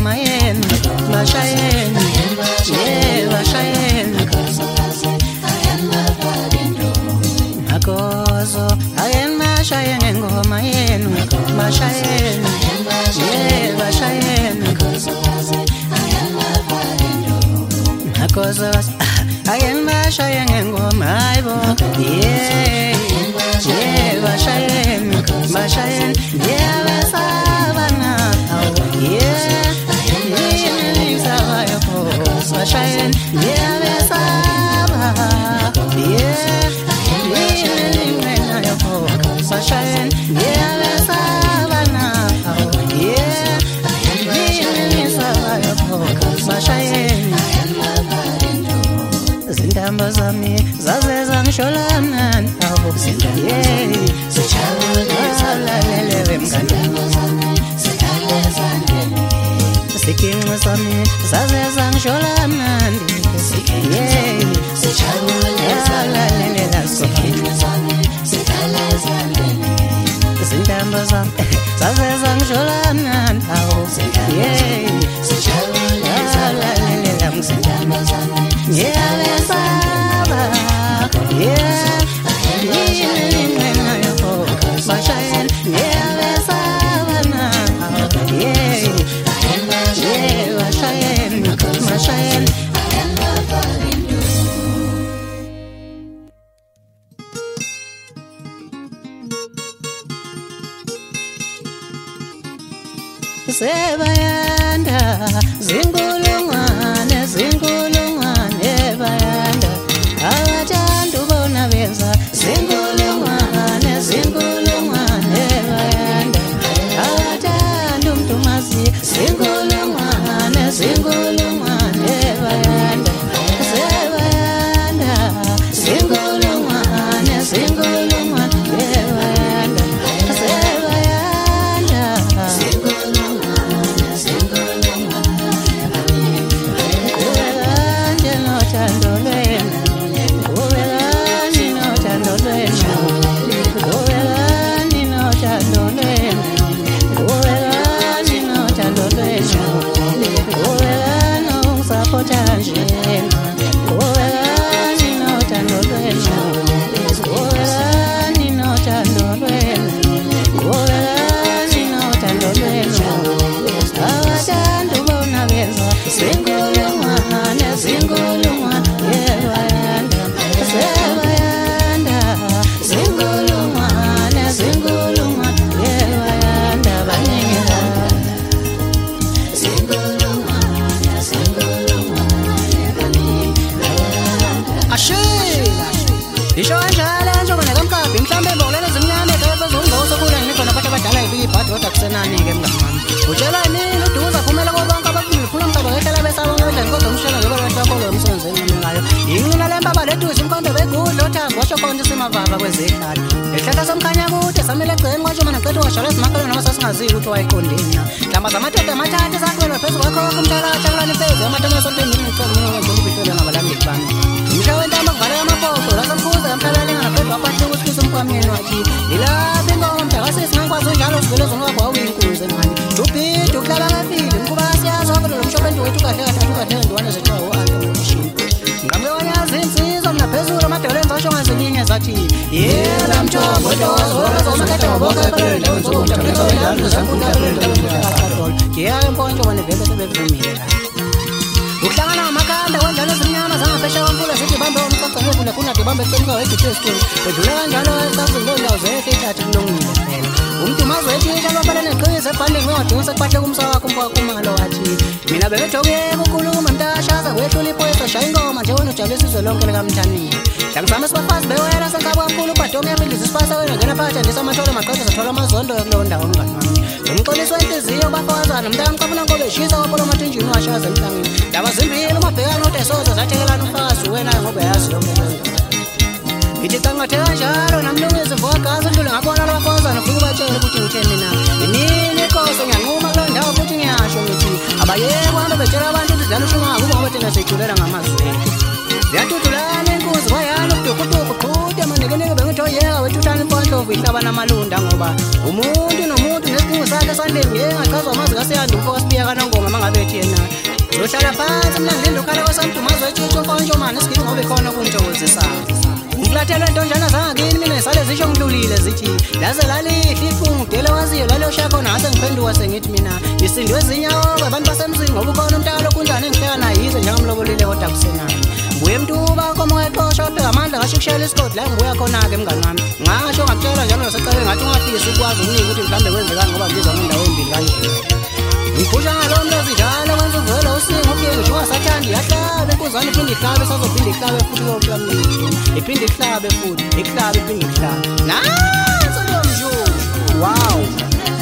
ngoma yenu bashayeni bashayeni Akozo ayen bashayeni ngoma yenu bashayeni bashayeni Akozo ayen bashayeni ngoma ayibo bashayeni besabana bashayeni Zindamba zami zazeza ngisholamnani sichalalele mngani sikinqo sami zazeza ngisholamnani sichalalele zindamba zami zazeza ngisholamnani sichalalele mngani Sebayanda zingulungwane bayanda abathanda ubona benza zingulungwane bayanda abathanda umntumazi zingulungwane bayanda sebayanda zingulungwane bayanda sebayanda Mavava kwezekhali ehlaka somkhanya kude samele gcene kwatsho mana qetho washala simakalo noma sasingaziyo ukuthi wayiqondina hlamba zamathethe amathathe sakhwela phezulu kwakho kumthalatha kulani phezulu amathomo sompendini ngicela ngibhitole nabalandeli bami umsha wentamba kuvala amaphoko la samkhuza emhlabaleni ngaphendwa kwathi ukuthi umkwameni wathi ilapha ingoma mntakasisi ngakwazi njalo sivele zonwakho awuyinkuze mani ubhidi uhlala ngapili mkuba siyazi wabelo lomshopenti wethu kahle kahle ndwane zethawo antomshini ngamlewanyazi insizwa mna phezulu amadoleni zasho ngazelinye zathi yela mthombo tozo zomakhethoboke phela nzomjabulelo zankundabelo kiya empontsho banevele sebevumile uhlangana ngamakhanda wendlala ezimnyama zangaphesheya kwamfula zithi bambe umqoqo kunade bambe eceleni wediteston wedlula kanjalo esazilondawo zethu ithathe kulungile phela umuntu mazwethisha lwabale neqhiza ebhandeni ngodonsa kubahle kumsa wakho umphakumalo wathi mina bebethokeka ukhuluma mntashaza kwehlula iphoyisa shaya ingoma nje wena ujabule isizwe lonke likamthanini hlangizame sibafazi bewela senkaba kakhulu ubhadonge yamindliza isipasa wena ngena phakathi andisa amathole maqedza zathola amazondo kulowo ndawo mngani wami umxolisi wenhliziyo bafakazana mntakamqabula ngobe eshisa waphola amathunjini washaza emhlangeni ndaba zimbili umabhekana udesoza zathekelana umfazi wena ngobe yazi yonke lento ithi kangatheka kanjalo namlungisi vogagazi ndlule ngabona labafakazana ufike ubatshele ukuthi ngitheni na inini inkosi ngiyanquma kulo ndawo futhi ngiyasho ngithi abayeke hambe betshela abantu ukuthi dlala ushunga kuba ngoba thina sijulela ngamazwi ziyathuthulana inkuzi kwayana ubudukuduku qhude amanikenika bengithi oyeka wethuthana impondlovu ihlaba namalunda ngoba umuntu nomuntu isiphungu sakhe esandleni ngeke ngachazwa amazi kasiyanda umfo kasibiya kanongoma mangabe ethi yena zohlala phansi mna ngilinde ukhala kwasamdumazo wetshuthu umfowantshomane esigini ngoba ikhona kungithokozisayo ngikulathelwe ntonjana zangakini mina ngisale zisho ngidlulile zithi laze lalihle iphungu dele waziyo lalosha khona ngase ngiphenduka sengithi mina isindwe ezinyawo abantu basemzini ngoba ukhona umntalo kunjani engihleka naye yize njengamlobolile kodwa kusenayo buye mntuba komoya eqosha wabheka amandla ngasho ukushayela isikoti la ngibuya khona-ke mngani wami ngasho ngakutshela njalo nasecaleni ngathi ungafisi ukwazi ukuningi ukuthi mhlawumbe kwenzekani ngoba ngizwa ngendawo embili kanje ngiphusha ngalo mntu ezidala kwenza uvela usinga ubuye ngisho ungasathandi yahlaba enkuzane iphinde ihlabe sazophinde ihlabe futhi koklamniji iphinde ihlabe futhi ihlabe iphinde ihlabe nanso leyo mjuku wow